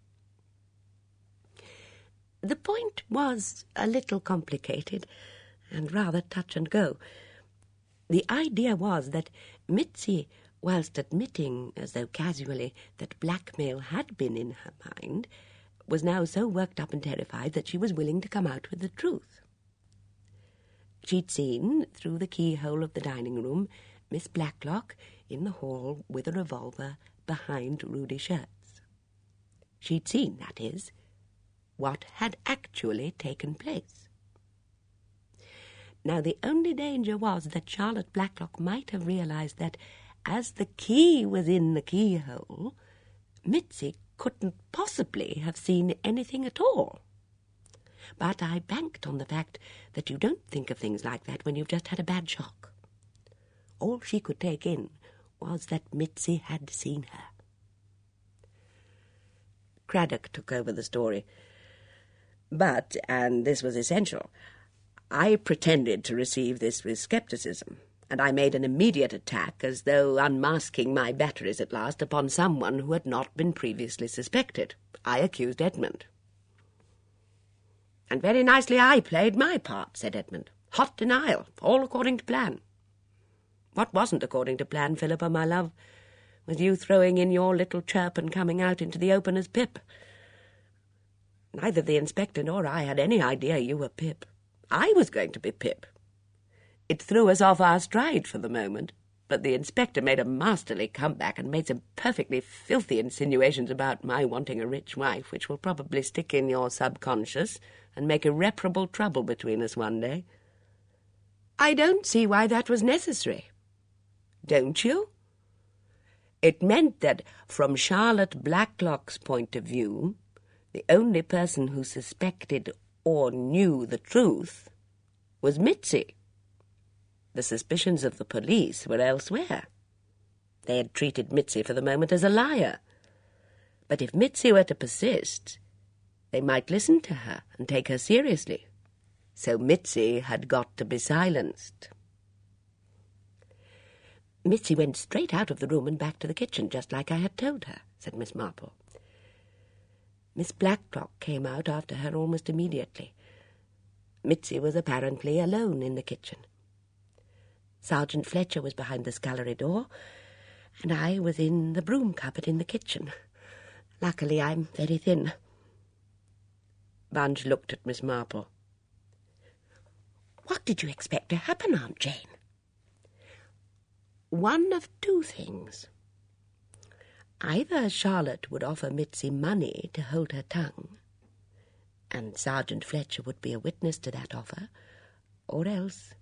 The point was a little complicated and rather touch and go. The idea was that Mitzi, whilst admitting, as though casually, that blackmail had been in her mind, was now so worked up and terrified that she was willing to come out with the truth. She'd seen, through the keyhole of the dining-room, Miss Blacklock in the hall with a revolver behind Rudy Shirts. She'd seen, that is, what had actually taken place. Now, the only danger was that Charlotte Blacklock might have realized that, as the key was in the keyhole, Mitzi couldn't possibly have seen anything at all. But I banked on the fact that you don't think of things like that when you've just had a bad shock. All she could take in was that Mitzi had seen her. Craddock took over the story. But, and this was essential, I pretended to receive this with scepticism, and I made an immediate attack, as though unmasking my batteries at last, upon someone who had not been previously suspected. I accused Edmund. "And very nicely I played my part," said Edmund. "Hot denial, all according to plan." "What wasn't according to plan, Philippa, my love, was you throwing in your little chirp and coming out into the open as Pip. Neither the inspector nor I had any idea you were Pip. I was going to be Pip. It threw us off our stride for the moment, but the inspector made a masterly comeback and made some perfectly filthy insinuations about my wanting a rich wife, which will probably stick in your subconscious and make irreparable trouble between us one day. I don't see why that was necessary. Don't you? It meant that, from Charlotte Blacklock's point of view, the only person who suspected or knew the truth was Mitzi. The suspicions of the police were elsewhere. They had treated Mitzi for the moment as a liar. But if Mitzi were to persist, they might listen to her and take her seriously. So Mitzi had got to be silenced. Mitzi went straight out of the room and back to the kitchen, just like I had told her, said Miss Marple. Miss Blacklock came out after her almost immediately. Mitzi was apparently alone in the kitchen. Sergeant Fletcher was behind the scullery door, and I was in the broom cupboard in the kitchen. Luckily, I'm very thin. Bunge looked at Miss Marple. What did you expect to happen, Aunt Jane? One of two things. Either Charlotte would offer Mitzi money to hold her tongue, and Sergeant Fletcher would be a witness to that offer, or else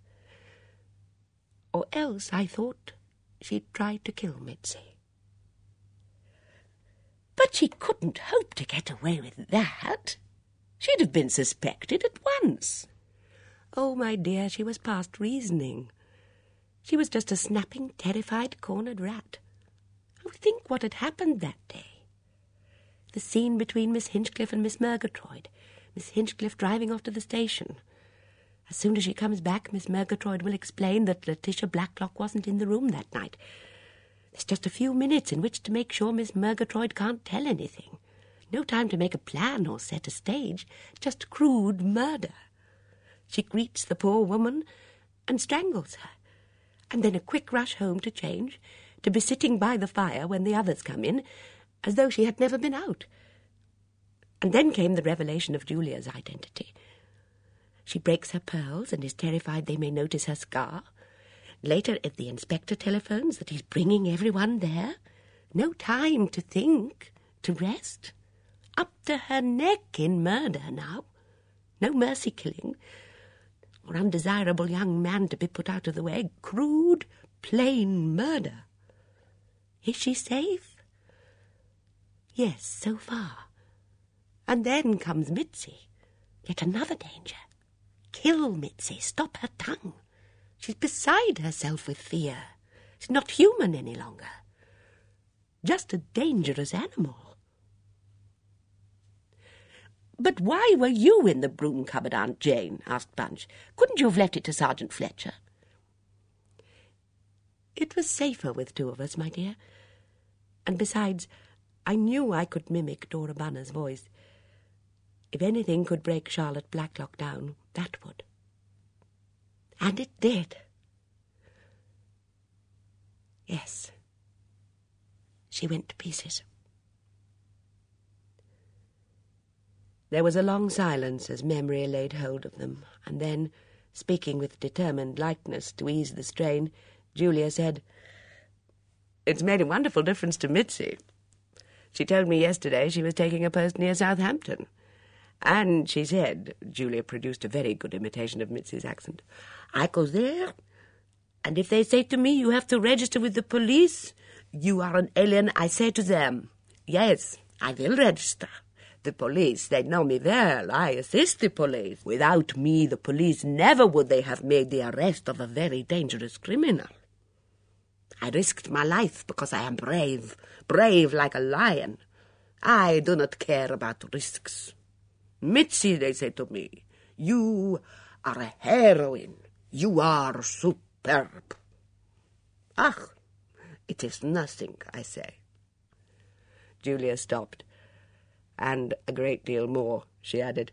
I thought she'd try to kill Mitzi. But she couldn't hope to get away with that. She'd have been suspected at once. Oh, my dear, she was past reasoning. She was just a snapping, terrified, cornered rat. Oh, think what had happened that day. The scene between Miss Hinchcliffe and Miss Murgatroyd. Miss Hinchcliffe driving off to the station. As soon as she comes back, Miss Murgatroyd will explain that Letitia Blacklock wasn't in the room that night. There's just a few minutes in which to make sure Miss Murgatroyd can't tell anything. No time to make a plan or set a stage. Just crude murder. She greets the poor woman and strangles her. And then a quick rush home to change, to be sitting by the fire when the others come in, as though she had never been out. And then came the revelation of Julia's identity. She breaks her pearls and is terrified they may notice her scar. Later, if the inspector telephones that he's bringing everyone there, no time to think, to rest. Up to her neck in murder now. No mercy killing, or undesirable young man to be put out of the way. Crude, plain murder. Is she safe? Yes, so far. And then comes Mitzi. Yet another danger. Kill Mitzi. Stop her tongue. She's beside herself with fear. She's not human any longer. Just a dangerous animal. "But why were you in the broom cupboard, Aunt Jane?" asked Bunch. "Couldn't you have left it to Sergeant Fletcher?" "It was safer with two of us, my dear. And besides, I knew I could mimic Dora Bunner's voice. If anything could break Charlotte Blacklock down, that would. And it did. Yes. She went to pieces." There was a long silence as memory laid hold of them, and then, speaking with determined lightness to ease the strain, Julia said, "It's made a wonderful difference to Mitzi. She told me yesterday she was taking a post near Southampton. And she said," Julia produced a very good imitation of Mitzi's accent, "I go there, and if they say to me, 'You have to register with the police, you are an alien,' I say to them, 'Yes, I will register. The police, they know me well. I assist the police. Without me, the police never would they have made the arrest of a very dangerous criminal. I risked my life because I am brave, brave like a lion. I do not care about risks. Mitzi,' they say to me, 'you are a heroine. You are superb.' Ah, it is nothing, I say." Julia stopped. "And a great deal more," she added.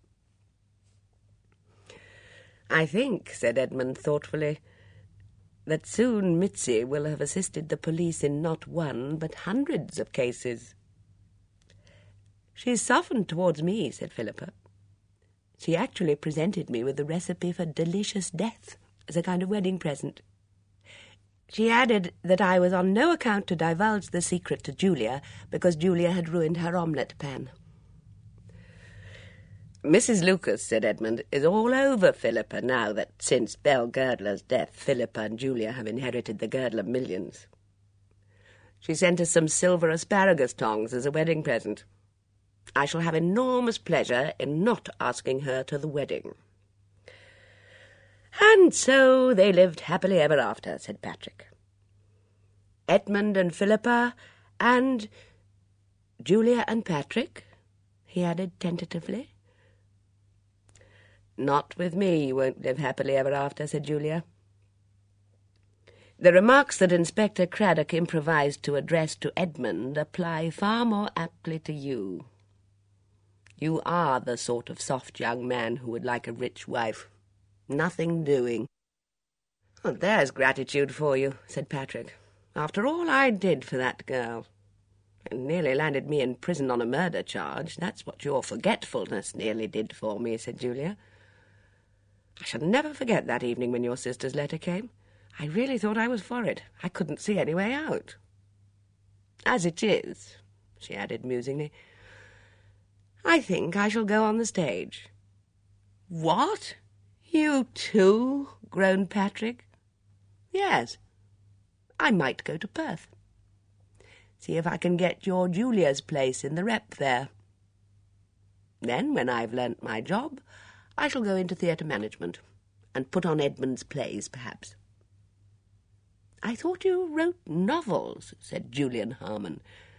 "I think," said Edmund thoughtfully, "that soon Mitzi will have assisted the police in not one, but hundreds of cases." "She's softened towards me," said Philippa. "She actually presented me with the recipe for delicious death as a kind of wedding present. She added that I was on no account to divulge the secret to Julia, because Julia had ruined her omelette pan." "Mrs. Lucas," said Edmund, "is all over Philippa now that, since Belle Girdler's death, Philippa and Julia have inherited the Girdler millions. She sent us some silver asparagus tongs as a wedding present. I shall have enormous pleasure in not asking her to the wedding." "And so they lived happily ever after," said Patrick. "Edmund and Philippa, and Julia and Patrick," he added tentatively. "Not with me you won't live happily ever after," said Julia. "The remarks that Inspector Craddock improvised to address to Edmund apply far more aptly to you. You are the sort of soft young man who would like a rich wife. Nothing doing." "Well, there's gratitude for you," said Patrick. "After all I did for that girl. It nearly landed me in prison on a murder charge. That's what your forgetfulness nearly did for me," said Julia. "I shall never forget that evening when your sister's letter came. I really thought I was for it. I couldn't see any way out. As it is," she added musingly, "I think I shall go on the stage." "What? You too?" groaned Patrick. "Yes. I might go to Perth. See if I can get your Julia's place in the rep there. Then, when I've learnt my job, I shall go into theatre management, and put on Edmund's plays, perhaps." "I thought you wrote novels," said Julian Harmon.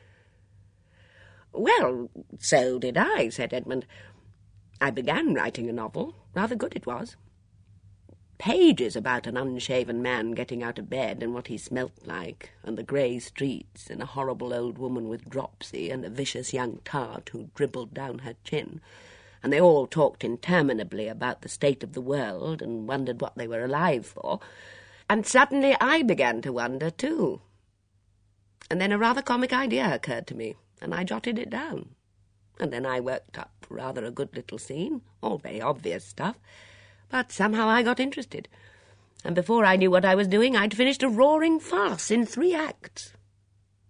"Well, so did I," said Edmund. "I began writing a novel. Rather good it was. Pages about an unshaven man getting out of bed and what he smelt like, and the grey streets, and a horrible old woman with dropsy, and a vicious young tart who dribbled down her chin, and they all talked interminably about the state of the world and wondered what they were alive for, and suddenly I began to wonder too. And then a rather comic idea occurred to me, and I jotted it down. And then I worked up rather a good little scene, all very obvious stuff, but somehow I got interested, and before I knew what I was doing, I'd finished a roaring farce in 3 acts.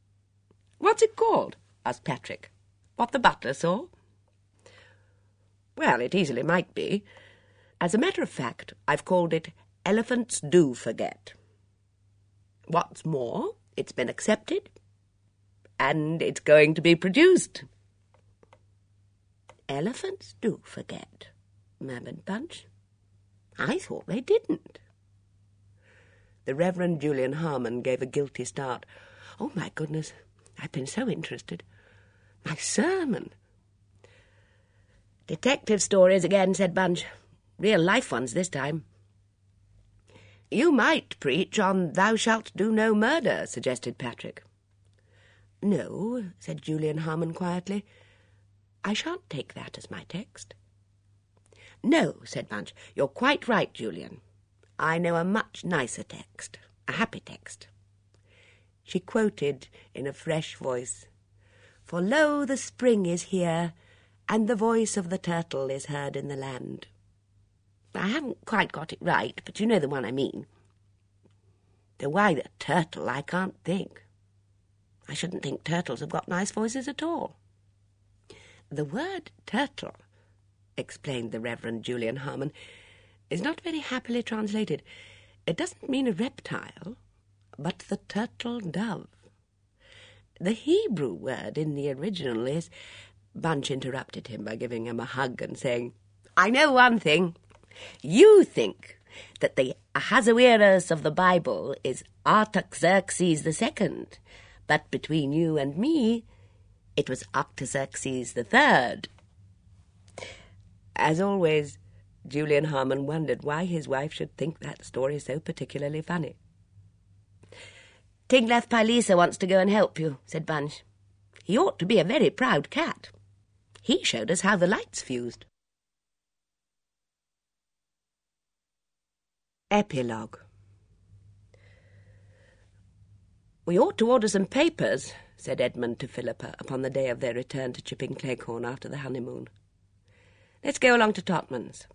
"What's it called?" asked Patrick. "What the butler saw?" Well, it easily might be. As a matter of fact, I've called it Elephants Do Forget. What's more, it's been accepted, and it's going to be produced. Elephants do forget, murmured Bunch. I thought they didn't. The Reverend Julian Harmon gave a guilty start. Oh, my goodness, I've been so interested. My sermon. Detective stories again, said Bunch. Real-life ones this time. You might preach on Thou Shalt Do No Murder, suggested Patrick. No, said Julian Harmon quietly. I shan't take that as my text. No, said Bunch, you're quite right, Julian. I know a much nicer text, a happy text. She quoted in a fresh voice, For lo, the spring is here, and the voice of the turtle is heard in the land. I haven't quite got it right, but you know the one I mean. Though why the turtle, I can't think. I shouldn't think turtles have got nice voices at all. The word turtle, explained the Reverend Julian Harmon, is not very happily translated. It doesn't mean a reptile, but the turtle dove. The Hebrew word in the original is... Bunch interrupted him by giving him a hug and saying, I know one thing. You think that the Ahasuerus of the Bible is Artaxerxes II, but between you and me, it was Artaxerxes III. As always, Julian Harmon wondered why his wife should think that story so particularly funny. Tiglath-Pileser wants to go and help you, said Bunch. He ought to be a very proud cat. He showed us how the lights fused. Epilogue. We ought to order some papers, said Edmund to Philippa upon the day of their return to Chipping Cleghorn after the honeymoon. Let's go along to Totman's.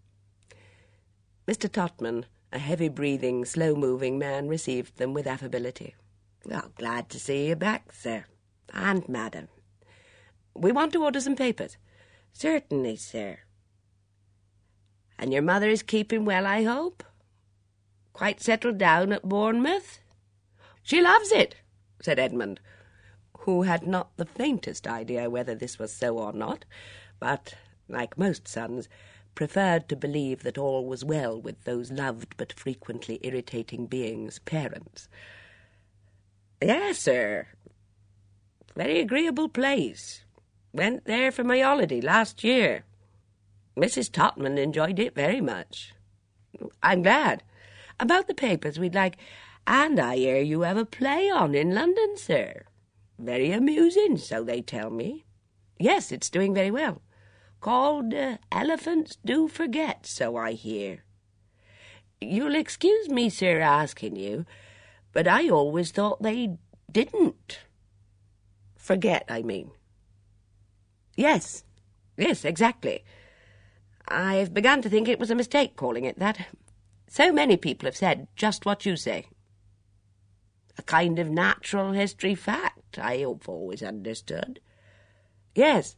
Mr. Totman, a heavy-breathing, slow-moving man, received them with affability. Well, glad to see you back, sir. And madam. We want to order some papers. Certainly, sir. And your mother is keeping well, I hope? Quite settled down at Bournemouth? She loves it, said Edmund, who had not the faintest idea whether this was so or not, but, like most sons, preferred to believe that all was well with those loved but frequently irritating beings' parents. Yes, sir. Very agreeable place. Went there for my holiday last year. Mrs. Totman enjoyed it very much. I'm glad. About the papers we'd like... And I hear you have a play on in London, sir. Very amusing, so they tell me. Yes, it's doing very well. Called Elephants Do Forget, so I hear. You'll excuse me, sir, asking you, but I always thought they didn't. Forget, I mean. Yes, exactly. I've begun to think it was a mistake calling it that. So many people have said just what you say. A kind of natural history fact, I have always understood. Yes.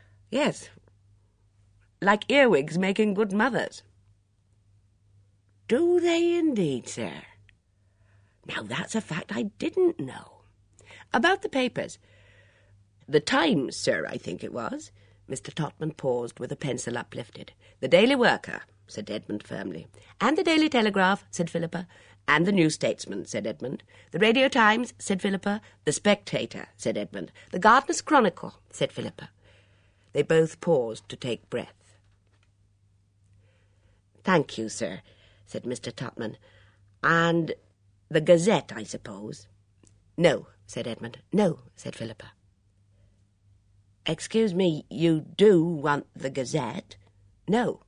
Like earwigs making good mothers. Do they indeed, sir? Now that's a fact I didn't know. About the papers. The Times, sir, I think it was. Mr. Totman paused with a pencil uplifted. The Daily Worker, said Edmund firmly. And the Daily Telegraph, said Philippa. And the New Statesman, said Edmund. The Radio Times, said Philippa. The Spectator, said Edmund. The Gardener's Chronicle, said Philippa. They both paused to take breath. Thank you, sir, said Mr. Totman. And the Gazette, I suppose? No, said Edmund. No, said Philippa. Excuse me, you do want the Gazette? No.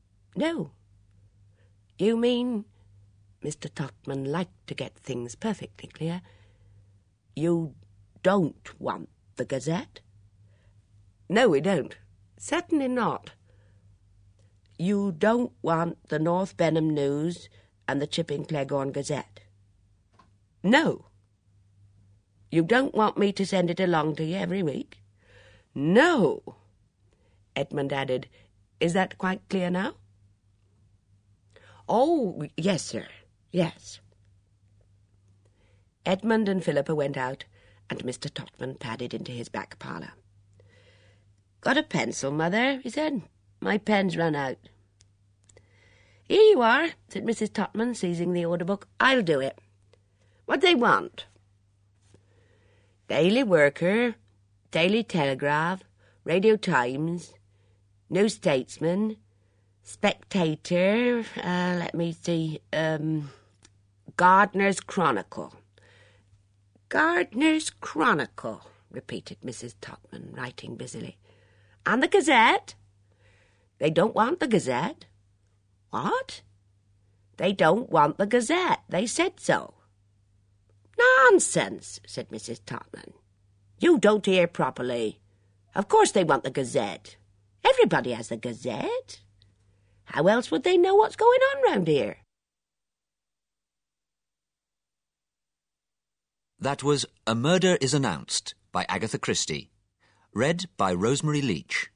You mean... Mr. Totman liked to get things perfectly clear. You don't want the Gazette? No, we don't. Certainly not. You don't want the North Benham News and the Chipping Cleghorn Gazette? No. You don't want me to send it along to you every week? No. Edmund added, Is that quite clear now? Oh, yes, sir, yes. Edmund and Philippa went out, and Mr. Totman padded into his back parlour. "Got a pencil, Mother?" he said. "My pen's run out." "Here you are," said Mrs. Totman, seizing the order book. "I'll do it. What they want?" "Daily Worker, Daily Telegraph, Radio Times, New Statesman, Spectator, let me see, Gardener's Chronicle." "Gardener's Chronicle," repeated Mrs. Totman, writing busily. "And the Gazette?" "They don't want the Gazette." "What?" "They don't want the Gazette. They said so." "Nonsense," said Mrs. Totman. "You don't hear properly. Of course they want the Gazette. Everybody has the Gazette. How else would they know what's going on round here?" That was A Murder is Announced by Agatha Christie. Read by Rosemary Leach.